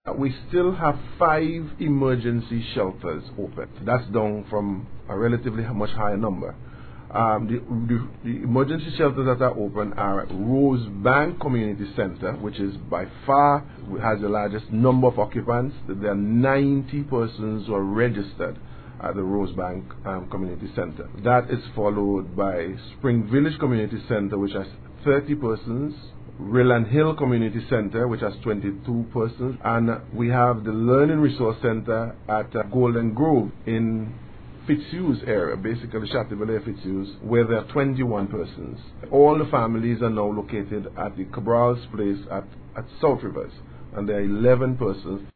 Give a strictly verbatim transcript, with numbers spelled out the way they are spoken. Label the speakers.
Speaker 1: We still have five emergency shelters open. That's down from a relatively much higher number. Um, the, the, the emergency shelters that are open are at Rosebank Community Center, which is by far has the largest number of occupants. There are ninety persons who are registered at the Rosebank um, Community Center. That is followed by Spring Village Community Center, which has thirty persons. Ryland Hill Community Center, which has twenty-two persons, and we have the Learning Resource Center at uh, Golden Grove in Fitzhughes area, basically Chateaubriand Fitzhughes, where there are twenty-one persons. All the families are now located at the Cabral's Place at, at South Rivers, and there are eleven persons.